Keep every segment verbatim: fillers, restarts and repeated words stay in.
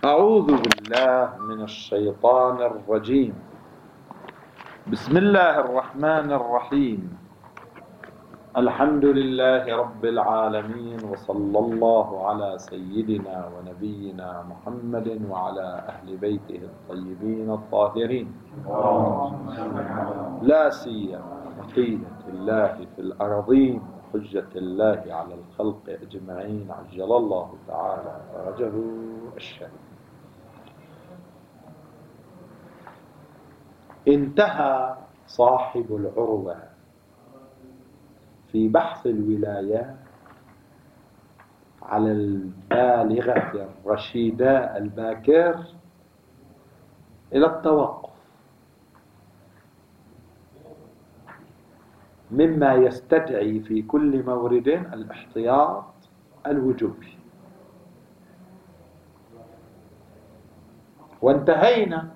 أعوذ بالله من الشيطان الرجيم. بسم الله الرحمن الرحيم. الحمد لله رب العالمين، وصلى الله على سيدنا ونبينا محمد وعلى أهل بيته الطيبين الطاهرين، لا سيما بقية الله في الأرضين، حجة الله على الخلق أجمعين، عجل الله تعالى فرجه الشريف. انتهى صاحب العروة في بحث الولايات على البالغة الرشيدة الباكر إلى التوقف، مما يستدعي في كل مورد الاحتياط الوجوبي. وانتهينا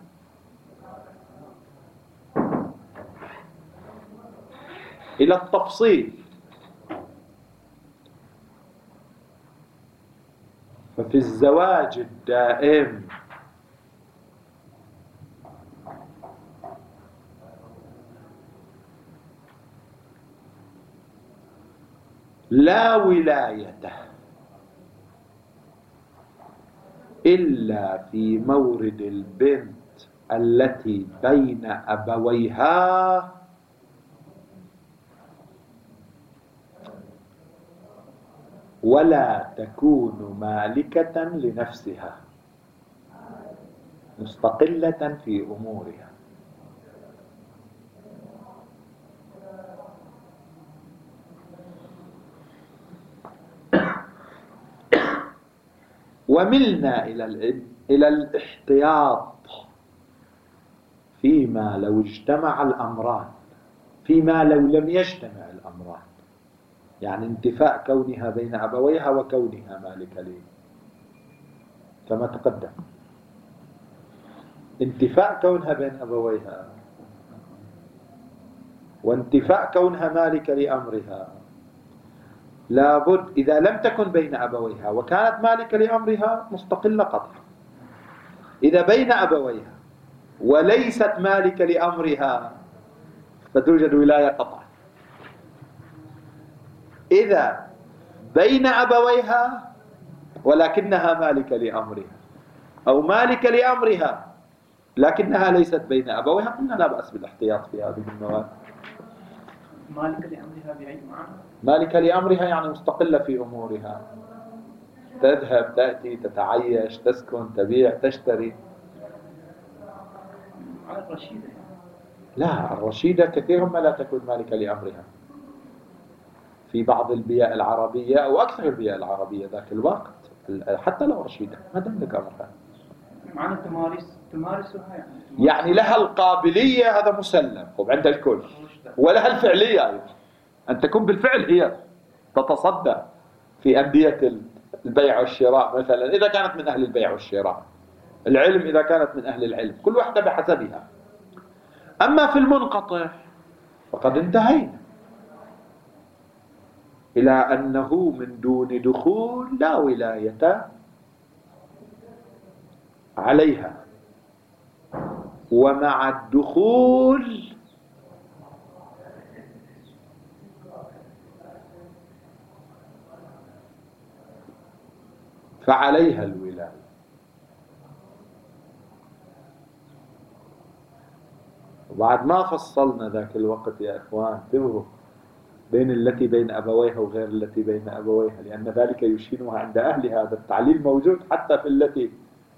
إلى التفصيل، ففي الزواج الدائم لا ولاية إلا في مورد البنت التي بين أبويها ولا تكون مالكة لنفسها، مستقلة في أمورها. وملنا إلى إلى الاحتياط فيما لو اجتمع الأمران، فيما لو لم يجتمع الأمران، يعني انتفاء كونها بين أبويها وكونها مالكة لي كما تقدم. انتفاء كونها بين أبويها وانتفاء كونها مالكة لأمرها لابد، إذا لم تكن بين أبويها وكانت مالكة لأمرها مستقلة قطعا. إذا بين أبويها وليست مالكة لأمرها فتوجد ولاية قطعا. إذا بين أبويها ولكنها مالكة لأمرها، أو مالكة لأمرها لكنها ليست بين أبويها، قلنا لا بأس بالاحتياط في هذه المواد. مالكة لأمرها بأي معنى؟ مالكة لأمرها يعني مستقلة في أمورها، تذهب تأتي تتعيش تسكن تبيع تشتري. على الرشيدة يعني. لا، الرشيدة كثير ما لا تكون مالكة لأمرها. في بعض البيئة العربية أو أكثر البيئة العربية ذاك الوقت حتى لو رشيدة ما تملك أمرها، معنى التمارس تمارسها يعني تمارس. يعني لها القابلية، هذا مسلم وعند الكل، ولها الفعلية أيضا، أن تكون بالفعل هي تتصدى في أندية البيع والشراء مثلا إذا كانت من أهل البيع والشراء، العلم إذا كانت من أهل العلم، كل واحدة بحسبها. أما في المنقطع فقد انتهينا إلى أنه من دون دخول لا ولاية عليها، ومع الدخول فعليها الولاية. وبعد ما فصلنا ذاك الوقت يا إخوان انتبهوا بين التي بين أبويها وغير التي بين أبويها، لأن ذلك يشينها عند أهلها. هذا التعليل موجود حتى في التي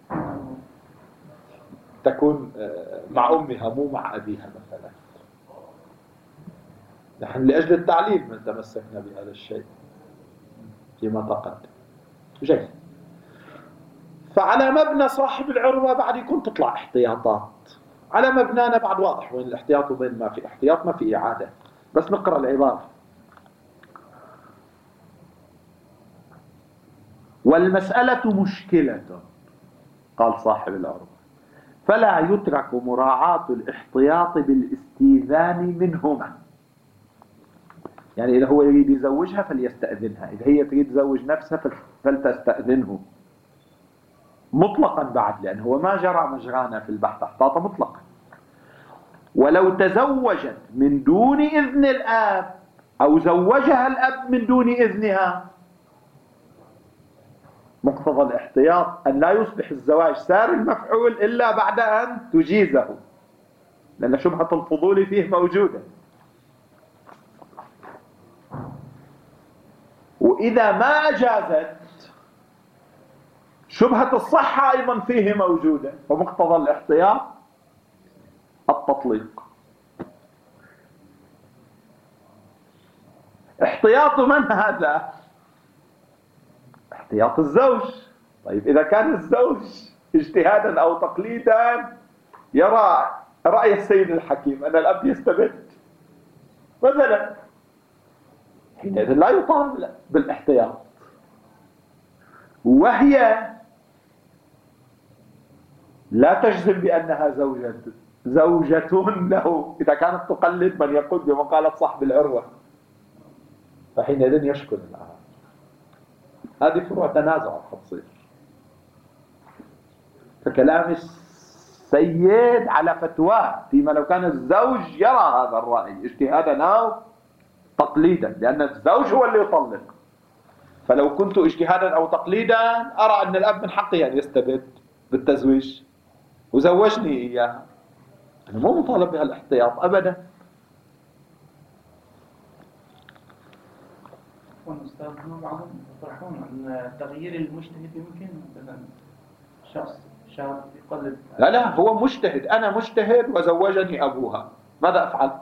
تكون مع أمها مو مع أبيها مثلا. نحن لأجل التعليل من تمسكنا بهذا الشيء فيما تقدم. جيد. فعلى مبنى صاحب العروة بعد يكون تطلع احتياطات، على مبنانا بعد واضح وين الاحتياط وين ما في احتياط، ما في إعادة، بس نقرأ العبارة. والمسألة مشكلة، قال صاحب العروة، فلا يترك مراعاة الاحتياط بالاستئذان منهما. يعني إذا هو يريد يزوجها فليستأذنها، إذا هي تريد تزوج نفسها فلتستأذنه. مطلقا بعد، لأنه هو ما جرى مجرانا في البحث احتاط مطلقا. ولو تزوجت من دون إذن الأب أو زوجها الأب من دون إذنها، مقتضى الاحتياط أن لا يصبح الزواج سار المفعول إلا بعد أن تجيزه، لأن شبهة الفضول فيه موجودة. وإذا ما أجازت شبهة الصحة أيضا فيه موجودة، ومقتضى الاحتياط التطليق. احتياط من هذا؟ احتياط الزوج. طيب إذا كان الزوج اجتهادا أو تقليدا يرى رأي السيد الحكيم أن الأب يستبد مثلا، حينئذ لا يطالب بالاحتياط، وهي لا تجزم بأنها زوجة زوجة له إذا كانت تقلد من يقول بمقالة صاحب العروة، فحينئذ يشكل الآن. هذه فروع تنازع تصير. فكلام السيد على فتواه فيما لو كان الزوج يرى هذا الرأي اجتهادا أو تقليدا، لأن الزوج هو اللي يطلق. فلو كنت اجتهادا أو تقليدا أرى أن الأب من حقه أن يستبد بالتزويج وزوجني إياها، أنا مو مطالب بهالاحتياط أبدا. والأستاذ بعضهم يطرحون أن تغيير المجتهد يمكن، مثلا شخص شاب يقلد. لا لا، هو مجتهد، أنا مجتهد وزوجني أبوها، ماذا أفعل؟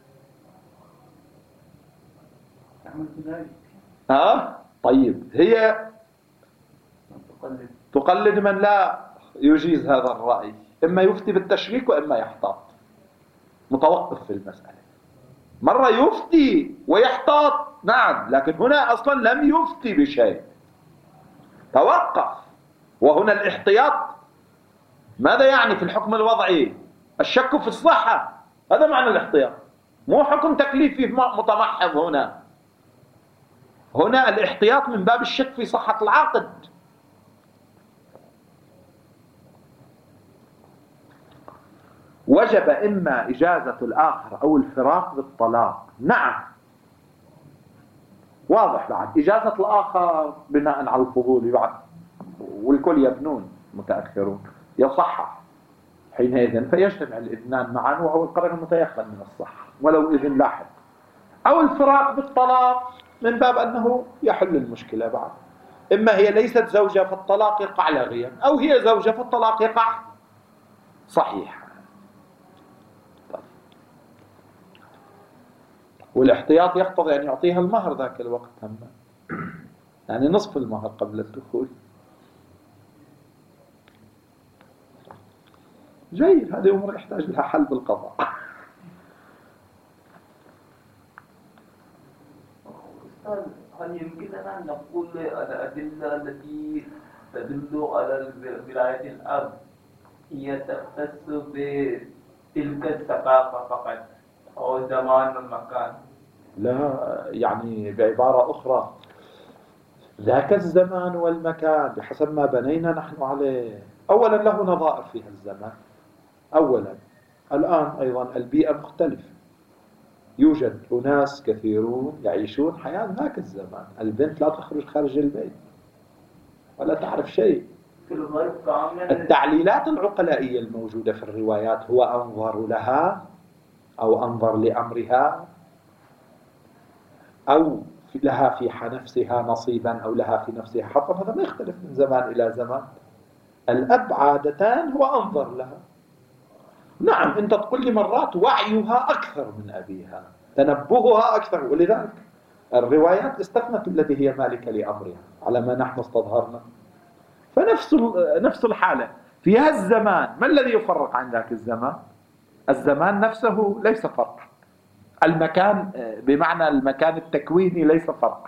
تعمل بذلك. ها؟ طيب هي تقلد تقلد من لا يجيز هذا الرأي، إما يفتي بالتشريك وإما يحتاط، متوقف في المسألة. مرة يفتي ويحتاط نعم، لكن هنا أصلا لم يفتي بشيء، توقف. وهنا الاحتياط ماذا يعني في الحكم الوضعي؟ الشك في الصحة، هذا معنى الاحتياط، مو حكم تكليفي متمحض. هنا هنا الاحتياط من باب الشك في صحة العقد. وجب إما إجازة الآخر أو الفراق بالطلاق. نعم واضح، بعد إجازة الآخر بناء على الفضول بعد، والكل يبنون متأخرون يصحح، حينئذ فيجتمع الإذنان معا وهو القرن المتيقن من الصحة ولو إذن لاحق. أو الفراق بالطلاق من باب أنه يحل المشكلة بعد، إما هي ليست زوجة فالطلاق يقع لاغيا، أو هي زوجة فالطلاق يقع صحيح. والاحتياط يقتضي أن يعطيها المهر ذاك الوقت هم، يعني نصف المهر قبل الدخول. جيد، هذه أمور يحتاج لها حل بالقضاء. أستاذ، هل يمكننا أن نقول الأدلة التي تدل على ولاية الأب هي تختص بتلك الثقافة فقط أو زمان والمكان؟ لا، يعني بعبارة أخرى ذاك الزمان والمكان بحسب ما بنينا نحن عليه. أولا له نظائر في الزمان، أولا الآن أيضا البيئة مختلفة، يوجد أناس كثيرون يعيشون حياة ذاك الزمان، البنت لا تخرج خارج البيت ولا تعرف شيء. التعليلات العقلائية الموجودة في الروايات هو أنظر لها أو أنظر لأمرها أو لها في نفسها نصيبا أو لها في نفسها حظا، هذا ما يختلف من زمان إلى زمان. الأب عادة هو أنظر لها. نعم أنت تقول لي مرات وعيها أكثر من أبيها، تنبهها أكثر، ولذلك الروايات استثنت التي هي مالكة لأمرها على ما نحن استظهرنا. فنفس نفس الحالة في هذا الزمان، ما الذي يفرق عن ذاك الزمان؟ الزمان نفسه ليس فرقا، المكان بمعنى المكان التكويني ليس فرقا،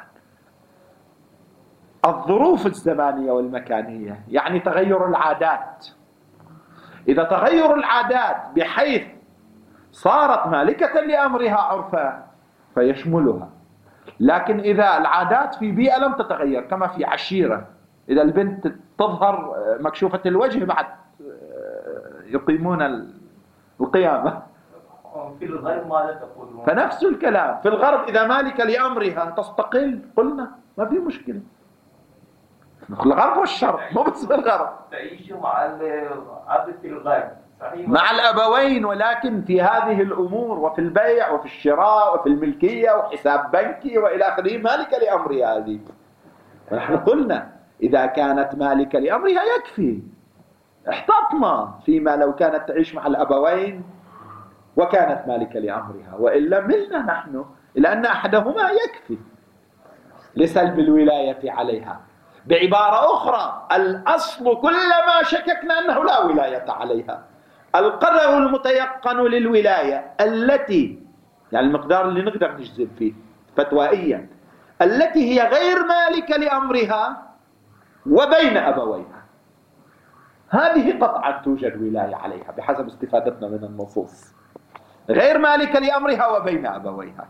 الظروف الزمانية والمكانية، يعني تغير العادات. إذا تغير العادات بحيث صارت مالكة لأمرها عرفا فيشملها، لكن إذا العادات في بيئة لم تتغير كما في عشيرة إذا البنت تظهر مكشوفة الوجه بعد يقيمون القيامة. في الغرب ماذا تقولون؟ فنفس الكلام في الغرب، إذا مالك لأمرها تستقل قلنا ما في مشكلة. الغرب والشرق مو بس في الغرب. تعيش مع العبد في الغرب صحيح؟ مع الأبوين، ولكن في هذه الأمور وفي البيع وفي الشراء وفي الملكية وحساب بنكي وإلى آخره مالك لأمرها هذه. ونحن قلنا إذا كانت مالك لأمرها يكفي، احتطنا فيما لو كانت تعيش مع الأبوين وكانت مالك لأمرها، وإلا ملنا نحن إلى أن أحدهما يكفي لسلب الولاية عليها. بعبارة أخرى، الأصل كلما شككنا أنه لا ولاية عليها، القدر المتيقن للولاية التي يعني المقدار اللي نقدر نجزم فيه فتوائيا، التي هي غير مالكة لأمرها وبين أبويها، هذه قطعا توجد ولاية عليها بحسب استفادتنا من النصوص. غير مالكة لأمرها وبين أبويها.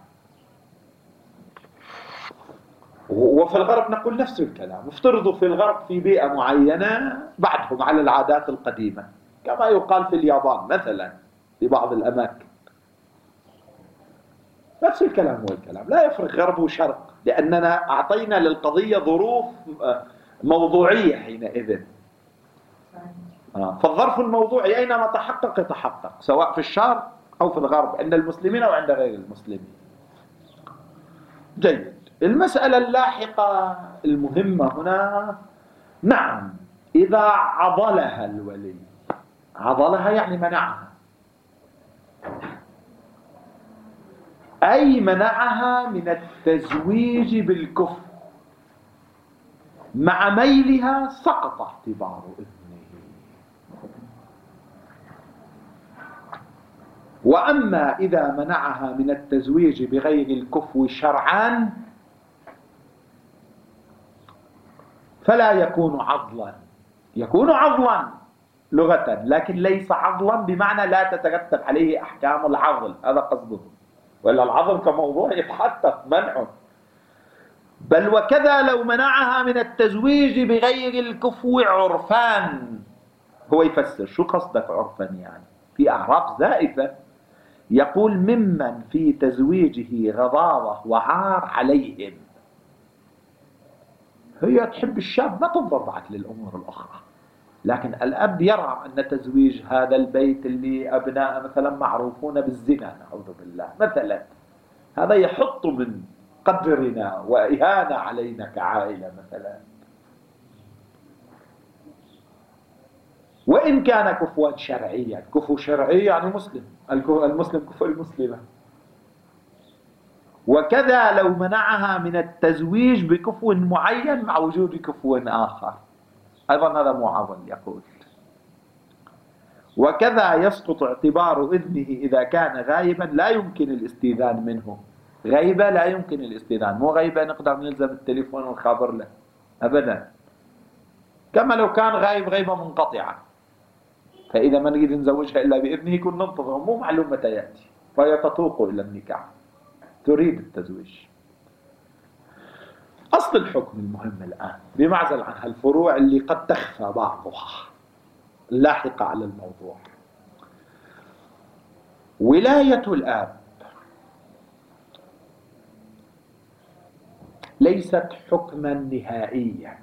وفي الغرب نقول نفس الكلام. افترضوا في الغرب في بيئة معينة بعدهم على العادات القديمة، كما يقال في اليابان مثلا في بعض الأماكن، نفس الكلام هو الكلام، لا يفرق غرب وشرق، لأننا أعطينا للقضية ظروف موضوعية حينئذ. فالظرف الموضوعي أينما تحقق يتحقق، سواء في الشرق أو في الغرب، عند المسلمين أو عند غير المسلمين. جيد. المسألة اللاحقة المهمة هنا، نعم إذا عضلها الولي، عضلها يعني منعها، أي منعها من التزويج بالكفر مع ميلها، سقط اعتبار إذنه. وأما إذا منعها من التزويج بغير الكفو شرعا فلا يكون عضلا. يكون عضلا لغة، لكن ليس عضلا بمعنى لا تترتب عليه أحكام العضل، هذا قصده، وإلا العضل كموضوع يتحدث منعه. بل وكذا لو منعها من التزويج بغير الكفو عرفان. هو يفسر شو قصدك عرفا، يعني في أعراف زائفة، يقول ممن في تزويجه غضاضة وعار عليهم. هي تحب الشاب ما تنظر بعد للأمور الأخرى، لكن الأب يرى أن تزويج هذا البيت اللي أبناء مثلا معروفون بالزنا نعوذ بالله مثلا، هذا يحط من قدرنا وإهانة علينا كعائلة مثلا، وإن كان كفوا شرعيا. كفو شرعي يعني مسلم، المسلم كفو المسلمة. وكذا لو منعها من التزويج بكفو معين مع وجود كفو آخر، أيضا هذا معضل يقول. وكذا يسقط اعتبار إذنه إذا كان غائبا لا يمكن الاستئذان منه. غيبة لا يمكن الاستئذان، مو غيبة نقدر نلزم التليفون ونخابر له أبدا، كما لو كان غايب غيبة منقطعة، فإذا ما نريد نزوجها إلا بإذنه يكون ننتظر، مو معلوم متى يأتي، فهي تتوق إلى النكاح، تريد التزويج. أصل الحكم المهم الآن بمعزل عن هالفروع اللي قد تخفى بعضها لاحقة على الموضوع. ولاية الآب ليست حكما نهائيا،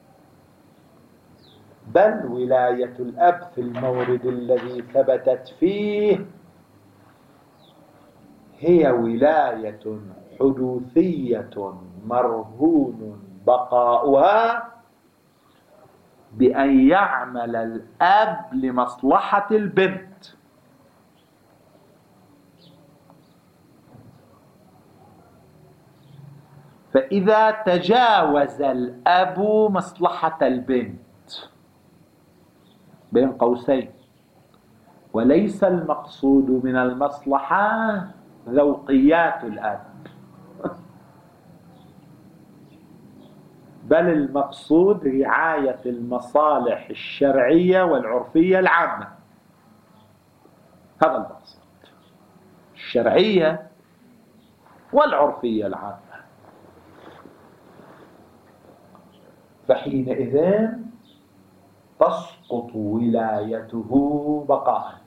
بل ولاية الأب في المورد الذي ثبتت فيه هي ولاية حدوثية مرهون بقاؤها بأن يعمل الأب لمصلحة البنت. فإذا تجاوز الأب مصلحة البنت بين قوسين، وليس المقصود من المصلحة ذوقيات الأب، بل المقصود رعاية المصالح الشرعية والعرفية العامة. هذا المقصود، الشرعية والعرفية العامة. فحينئذ تسقط ولايته بقاء.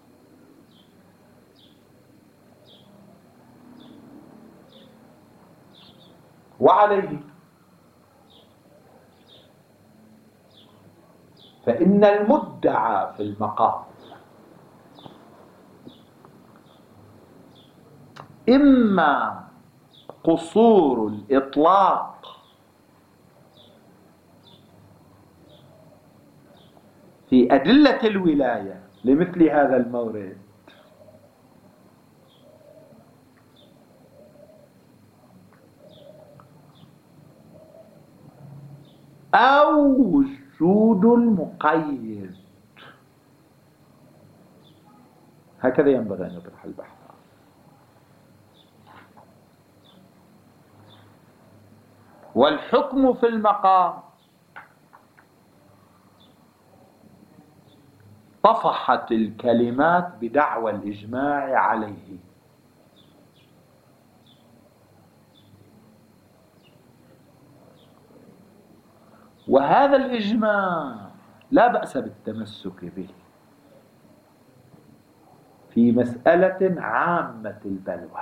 وعليه فإن المدعى في المقام إما قصور الإطلاق في أدلة الولاية لمثل هذا المورد، أو وجود المقيد. هكذا ينبغي أن يطرح البحث. والحكم في المقام طفحت الكلمات بدعوى الإجماع عليه، وهذا الإجماع لا بأس بالتمسك به في مسألة عامة البلوى،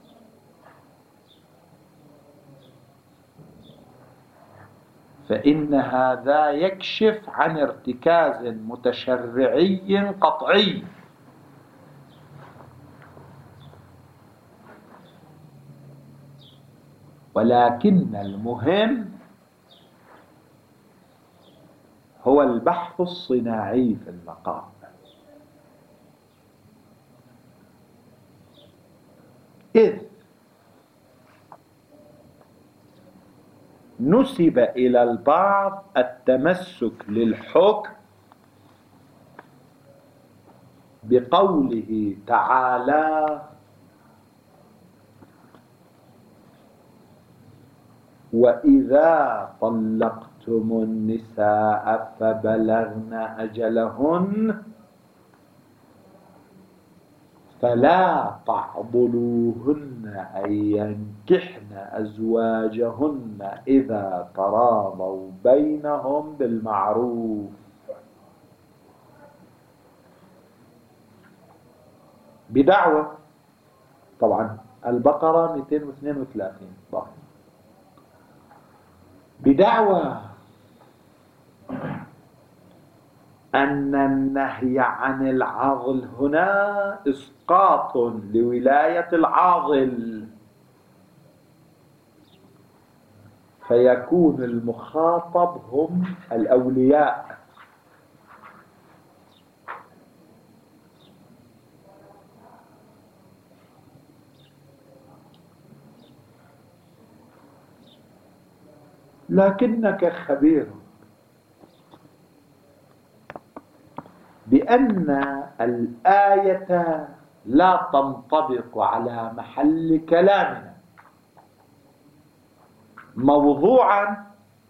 فإن هذا يكشف عن ارتكاز متشرعي قطعي. ولكن المهم هو البحث الصناعي في المقام، إذ نسب إلى البعض التمسك للحكم بقوله تعالى: وإذا طلقتم النساء فبلغن أجلهن فلا تعضلوهن أن ينكحن أزواجهن إذا تراضوا بينهم بالمعروف. بدعوى، طبعا البقرة مئتين واثنين وثلاثين، بدعوى أن النهي عن العضل هنا إسقاط لولاية العاضل، فيكون المخاطب هم الأولياء. لكنك خبير بأن الآية لا تنطبق على محل كلامنا موضوعا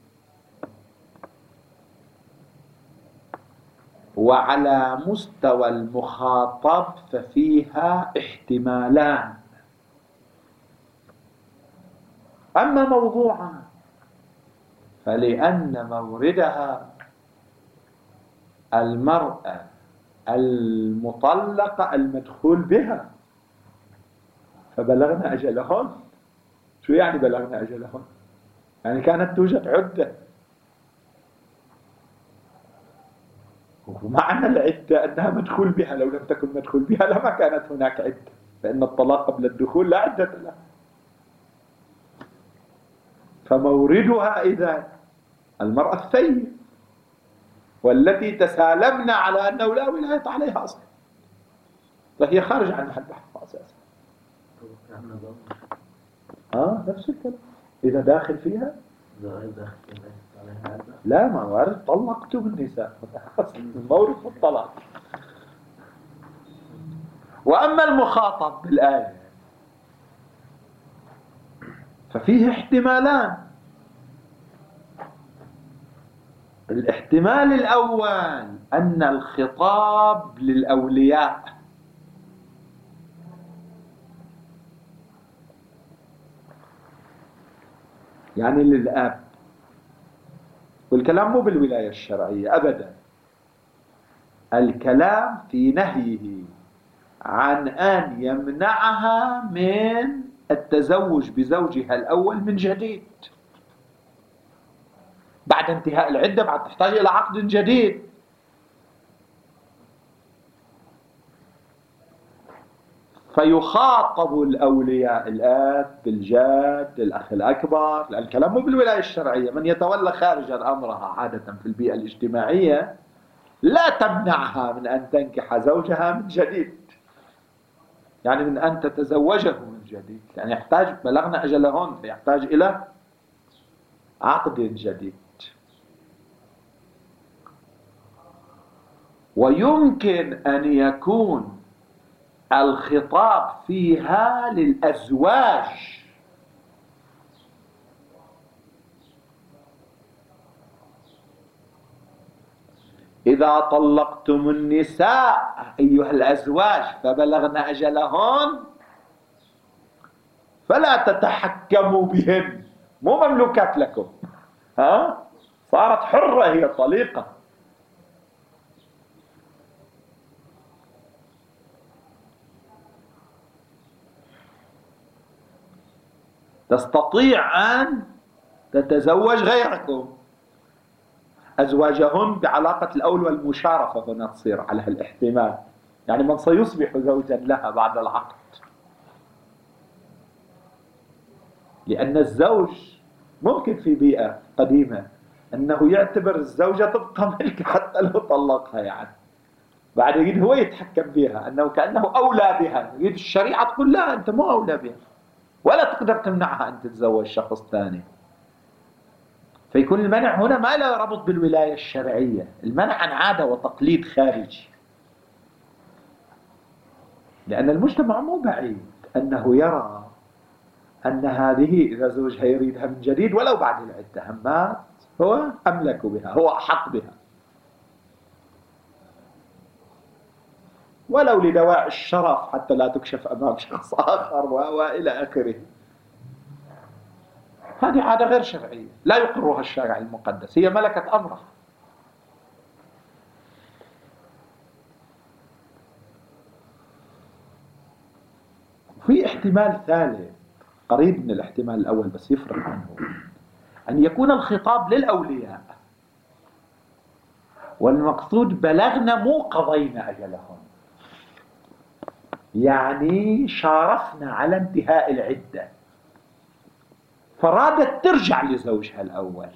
وعلى مستوى المخاطب ففيها احتمالان. أما موضوعا فلأن موردها المرأة المطلقة المدخول بها فبلغنا أجلهن. شو يعني بلغنا أجلهن؟ يعني كانت توجد عدة، ومعنى العدة أنها مدخول بها، لو لم تكن مدخول بها لما كانت هناك عدة، فإن الطلاق قبل الدخول لا عدة له. فموردها إذا المرأة الثيب والتي تسالمنا على أنه لا ولاية عليها أصلا، فهي خارجة عن محل بحث أساسا. آه نفس الكلام. إذا داخل فيها لا، ما وارد طلقت بالنساء المورد في الطلاق. وأما المخاطب بالآية ففيه احتمالان. الاحتمال الأول أن الخطاب للأولياء، يعني للأب، والكلام مو بالولاية الشرعية أبدا، الكلام في نهيه عن أن يمنعها من التزوج بزوجها الأول من جديد بعد انتهاء العدة، بعد تحتاج إلى عقد جديد. فيخاطب الأولياء الآب بالجد الأخ الأكبر، لأن الكلام مو بالولاية الشرعية. من يتولى خارجا أمرها عادة في البيئة الاجتماعية لا تمنعها من أن تنكح زوجها من جديد، يعني من أن تتزوجه من جديد، يعني يحتاج، بلغنا أجلهن فيحتاج إلى عقد جديد. ويمكن أن يكون الخطاب فيها للأزواج، إذا طلقتم النساء أيها الأزواج فبلغن أجلهن فلا تتحكموا بهن، مو مملوكات لكم، ها؟ صارت حرة، هي طليقة. تستطيع أن تتزوج غيركم، أزواجهن بعلاقة الأول والمشارفة هنا تصير على هالاحتمال، يعني من سيصبح زوجا لها بعد العقد، لأن الزوج ممكن في بيئة قديمة أنه يعتبر الزوجة تبقى ملك حتى لو طلقها، يعني بعد يريد هو يتحكم بها، أنه كأنه أولى بها، يريد الشريعة تقول لا أنت مو أولى بها ولا تقدر تمنعها أن تتزوج شخص ثاني. فيكون المنع هنا ما له ربط بالولاية الشرعية، المنع عن عادة وتقليد خارجي، لأن المجتمع مو بعيد أنه يرى أن هذه إذا زوجها يريدها من جديد ولو بعد العدة همات هو أملك بها، هو أحق بها، ولو لدواعي الشرف حتى لا تكشف أمام شخص آخر وإلى آخره. هذه عادة غير شرعية لا يقرها الشارع المقدس، هي ملكة أمره. في احتمال ثالث قريب من الاحتمال الأول بس يفرق عنه، أن يكون الخطاب للأولياء والمقصود بلغنا مو قضينا أجلهم، يعني شارفنا على انتهاء العدة فرادت ترجع لزوجها الأول،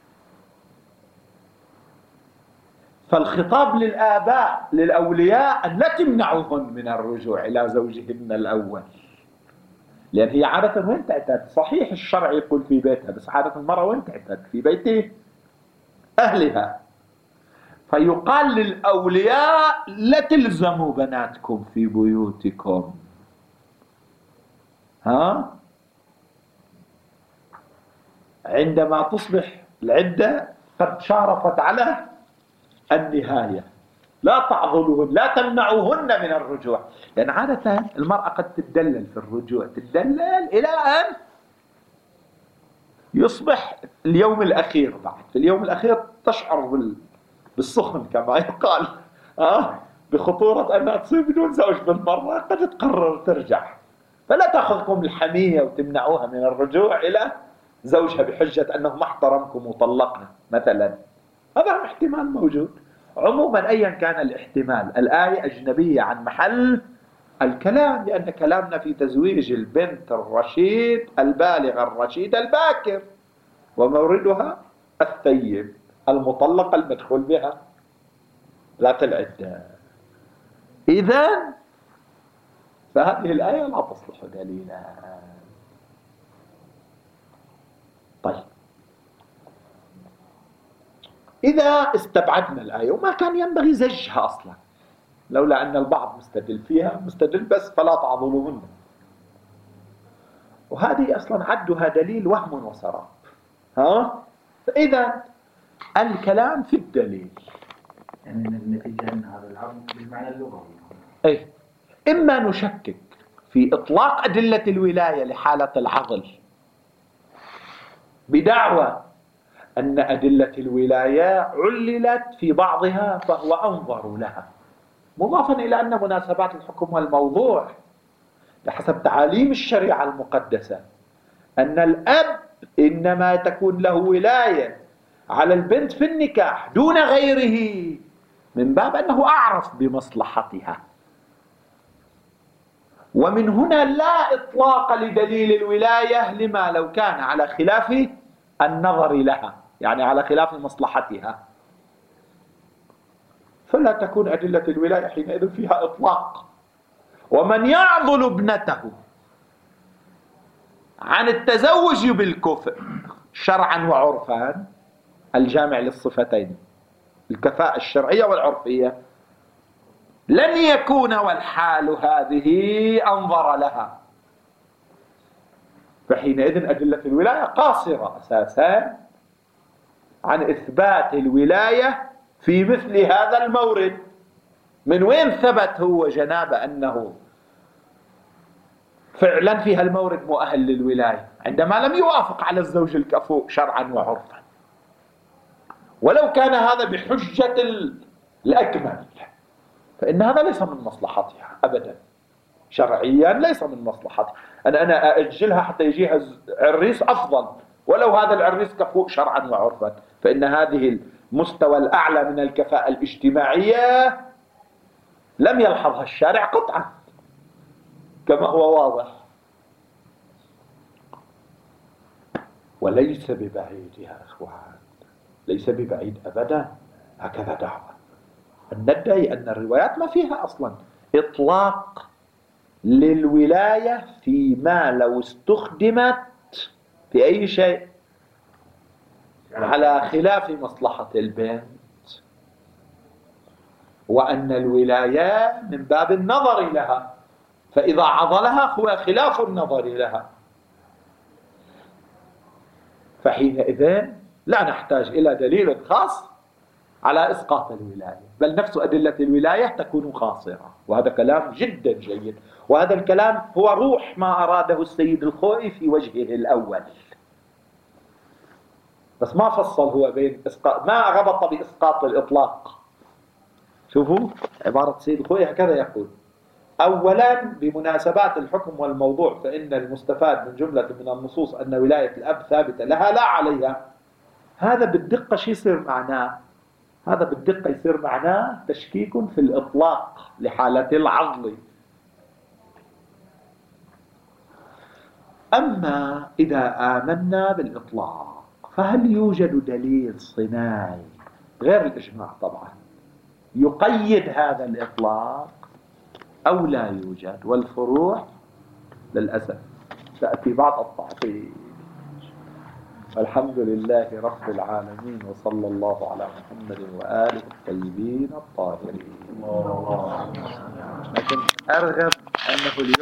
فالخطاب للآباء للأولياء أن لا تمنعوهن من الرجوع إلى زوجهن الأول، لأن هي عادة وين تعتد؟ صحيح الشرع يقول في بيتها، بس عادة المرأة وين تعتد؟ في بيت أهلها. فيقال للأولياء لا تلزموا بناتكم في بيوتكم، ها؟ عندما تصبح العدة قد شارفت على النهاية لا تعضلوهن، لا تمنعوهن من الرجوع، لأن عادة المرأة قد تدلل في الرجوع، تدلل إلى أن يصبح اليوم الأخير، بعد في اليوم الأخير تشعر بالسخن كما يقال، أه؟ بخطورة أنها تصير بدون زوج بالمرة، قد تقرر ترجع، فلا تأخذكم الحمية وتمنعوها من الرجوع إلى زوجها بحجة أنه ما احترمكم وطلقنا مثلا. هذا احتمال موجود. عموما أيا كان الاحتمال، الآية أجنبية عن محل الكلام، لأن كلامنا في تزويج البنت الرشيد البالغ الرشيد الباكر، وموردها الثيب المطلقة المدخول بها ذات العدة. إذن فهذه الآية لا تصلح دليلا. طيب، إذا استبعدنا الآية وما كان ينبغي زجها أصلا، لولا أن البعض مستدل فيها مستدل بس فلا تعضلوهن، وهذه أصلا عدها دليل وهم وسراب، ها؟ فإذا الكلام في الدليل، يعني النتيجة أن هذا العرض بالمعنى اللغوي، أي إما نشكك في إطلاق أدلة الولاية لحالة العضل بدعوى أن أدلة الولاية عللت في بعضها فهو أنظر لها، مضافا إلى أن مناسبات الحكم والموضوع بحسب تعاليم الشريعة المقدسة أن الأب إنما تكون له ولاية على البنت في النكاح دون غيره من باب أنه أعرف بمصلحتها. ومن هنا لا إطلاق لدليل الولاية لما لو كان على خلاف النظر لها، يعني على خلاف مصلحتها، فلا تكون أدلة الولاية حينئذ فيها إطلاق. ومن يعضل ابنته عن التزوج بالكفء شرعا وعرفا الجامع للصفتين الكفاءة الشرعية والعرفية لن يكون والحال هذه أنظر لها، فحينئذ أدلة الولاية قاصرة أساسا عن إثبات الولاية في مثل هذا المورد. من وين ثبت هو جناب أنه فعلا في هالمورد مؤهل للولاية؟ عندما لم يوافق على الزوج الكفؤ شرعا وعرفا، ولو كان هذا بحجة الأكمل فإن هذا ليس من مصلحتها أبدا، شرعيا ليس من مصلحتها. أنا أنا أأجلها حتى يجيها عريس أفضل، ولو هذا العريس كفؤ شرعا وعرفا، فإن هذه المستوى الأعلى من الكفاءة الاجتماعية لم يلحظها الشارع قطعا كما هو واضح. وليس ببعيد يا أخوان، ليس ببعيد أبدا هكذا دعوة أن ندعي أن الروايات ما فيها أصلا إطلاق للولاية فيما لو استخدمت في أي شيء على خلاف مصلحة البنت، وأن الولاية من باب النظر لها، فإذا عضلها هو خلاف النظر لها، فحينئذ لا نحتاج إلى دليل خاص على إسقاط الولاية، بل نفس أدلة الولاية تكون خاصرة. وهذا كلام جدا جيد، وهذا الكلام هو روح ما أراده السيد الخوئي في وجهه الأول، بس ما فصل هو بين إسقاط، ما ربط بإسقاط الإطلاق. شوفوا عبارة السيد الخوئي هكذا يقول: أولا بمناسبات الحكم والموضوع فإن المستفاد من جملة من النصوص أن ولاية الأب ثابتة لها لا عليها. هذا بالدقة شو يصير معناه؟ هذا بالدقة يصير معناه تشكيك في الإطلاق لحالة العضل. أما إذا آمنا بالإطلاق فهل يوجد دليل صناعي غير الإجماع طبعا يقيد هذا الإطلاق أو لا يوجد؟ والفروع للأسف تأتي بعد التعطيل. الحمد لله رب العالمين، وصلى الله على محمد وآله الطيبين الطاهرين. لكن أرغب أنه اليوم